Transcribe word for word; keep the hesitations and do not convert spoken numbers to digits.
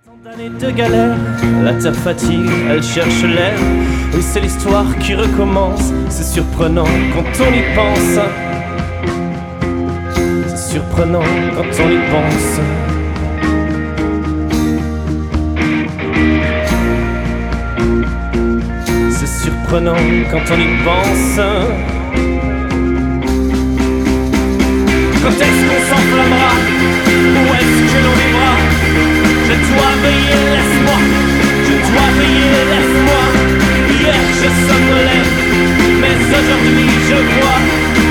Tant d'années de galère, la terre fatigue, elle cherche l'air. Oui, c'est l'histoire qui recommence, c'est surprenant quand on y pense. C'est surprenant quand on y pense. C'est surprenant quand on y pense. Quand est-ce qu'on s'enflammera? Où est-ce que l'on vivra? Je dois veiller, laisse-moi. Je dois veiller, laisse-moi. Hier je somnolais, mais aujourd'hui je vois